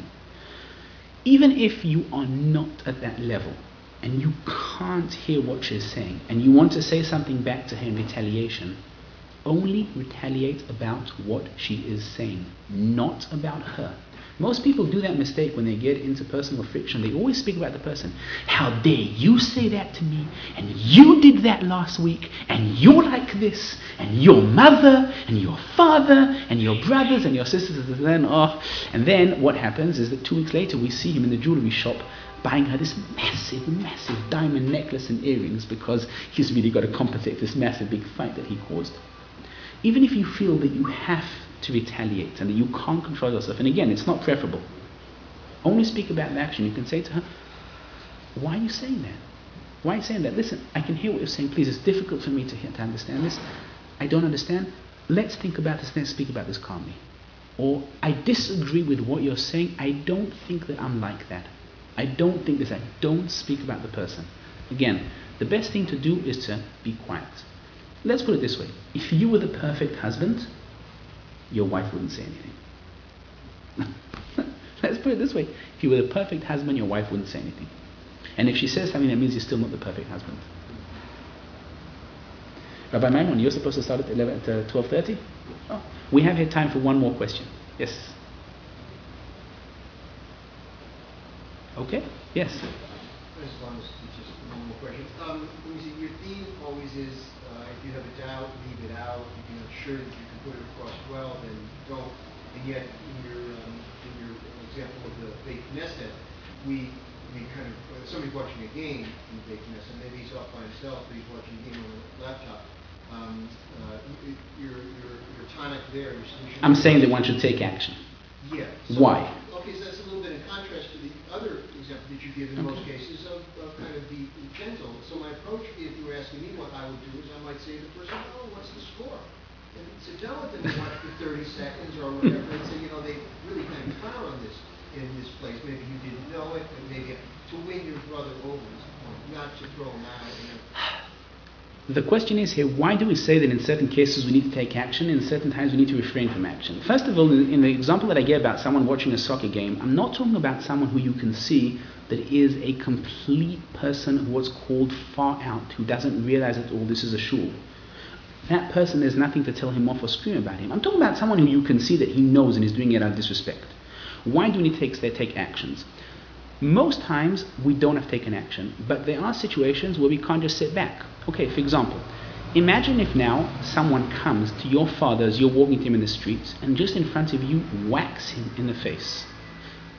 Even if you are not at that level, and you can't hear what she's saying, and you want to say something back to her in retaliation, only retaliate about what she is saying, not about her. Most people do that mistake when they get into personal friction. They always speak about the person. How dare you say that to me, and you did that last week, and you're like this, and your mother, and your father, and your brothers, and your sisters, and then, oh, and then what happens is that two weeks later we see him in the jewelry shop buying her this massive, massive diamond necklace and earrings because he's really got to compensate for this massive big fight that he caused. Even if you feel that you have to retaliate and that you can't control yourself, and again, it's not preferable, only speak about the action. You can say to her, why are you saying that? Why are you saying that? Listen, I can hear what you're saying. Please, it's difficult for me to hear, to understand this. I don't understand. Let's think about this, let's speak about this calmly. Or, I disagree with what you're saying. I don't think that I'm like that. I don't think this. I don't speak about the person. Again, the best thing to do is to be quiet. Let's put it this way. If you were the perfect husband, your wife wouldn't say anything. Let's put it this way. If you were the perfect husband, your wife wouldn't say anything. And if she says something, that means you're still not the perfect husband. Rabbi Maimon, you're supposed to start at eleven, at uh, twelve thirty? Oh, we have here time for one more question. Yes? Okay? Yes? I just wanted to just one more question. Um, let me see, your theme always is, uh, if you have a doubt, leave it out. If you're not sure that you can put it across well, then don't. And yet, in your um, in your example of the Beit Knesset, we we kind of, uh, somebody's watching a game in the Beit Knesset, maybe he's off by himself, but he's watching a game on a laptop. Um, uh, your your your tonic there, your solution. I'm saying that one should take action. Yeah. So, why? Okay, so that's a little bit in contrast to the other example that you give in okay. most cases of, of kind of be gentle. So my approach, if you were asking me what I would do, is I might say to the person, oh, what's the score? And sit down with them and watch for thirty seconds or whatever and say, you know, they really kind of frown on this in this place. Maybe you didn't know it, and maybe to win your brother over is the point, not to throw him out. You know. The question is here, why do we say that in certain cases we need to take action and in certain times we need to refrain from action? First of all, in the example that I gave about someone watching a soccer game, I'm not talking about someone who you can see that is a complete person of what's called far out, who doesn't realize at all this is a shul. That person, there's nothing to tell him off or scream about him. I'm talking about someone who you can see that he knows and is doing it out of disrespect. Why do we need to take, take actions? Most times we don't have taken action, but there are situations where we can't just sit back. Okay, for example, imagine if now someone comes to your father as you're walking to him in the streets and just in front of you whacks him in the face.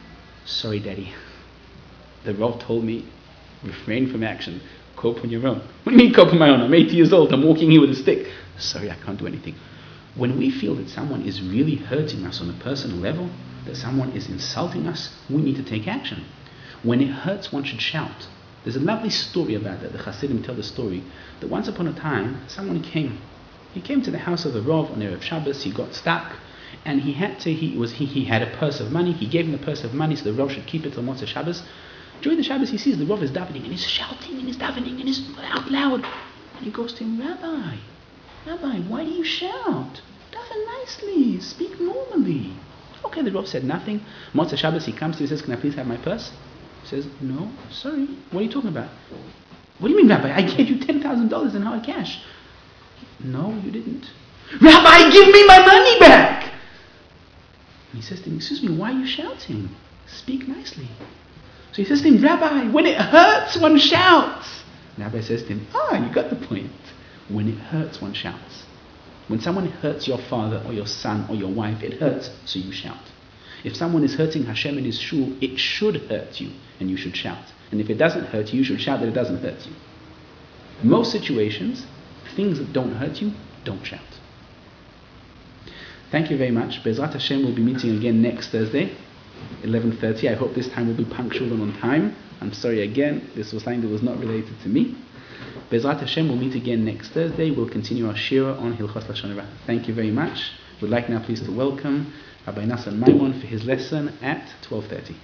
Sorry, Daddy. The Rav told me, refrain from action. Cope on your own. What do you mean cope on my own? I'm eighty years old. I'm walking here with a stick. Sorry, I can't do anything. When we feel that someone is really hurting us on a personal level, that someone is insulting us, we need to take action. When it hurts, one should shout. There's a lovely story about that. The Hasidim tell the story that once upon a time, someone came. He came to the house of the Rav on Erev Shabbos. He got stuck, and he had to. He was he, he had a purse of money. He gave him the purse of money so the Rav should keep it till Motzei Shabbos. During the Shabbos, he sees the Rav is davening, and he's shouting, and he's davening, and he's out loud. And he goes to him, Rabbi, Rabbi, why do you shout? Daven nicely, speak normally. Okay, the Rav said nothing. Motzei Shabbos, he comes to him, he says, can I please have my purse? He says, no, sorry, what are you talking about? What do you mean, Rabbi? I gave you ten thousand dollars in hard cash. No, you didn't. Rabbi, give me my money back! And he says to him, excuse me, why are you shouting? Speak nicely. So he says to him, Rabbi, when it hurts, one shouts. And Rabbi says to him, ah, you got the point. When it hurts, one shouts. When someone hurts your father or your son or your wife, it hurts, so you shout. If someone is hurting Hashem in his shul, it should hurt you, and you should shout. And if it doesn't hurt you, you should shout that it doesn't hurt you. In most situations, things that don't hurt you, don't shout. Thank you very much. Be'ezrat Hashem, we'll be meeting again next Thursday, eleven thirty. I hope this time we'll be punctual and on time. I'm sorry again, this was something that was not related to me. Be'ezrat Hashem, we'll meet again next Thursday. We'll continue our shira on Hilchos Lashon Hara. Thank you very much. We'd like now please to welcome Rabbi Nassan Maimon for his lesson at twelve thirty.